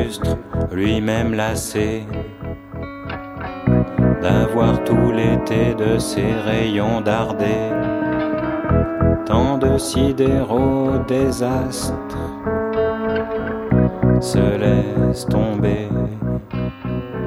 lustre, lui-même lassé d'avoir tout l'été de ses rayons dardés. Tant de sidéraux désastres se laissent tomber.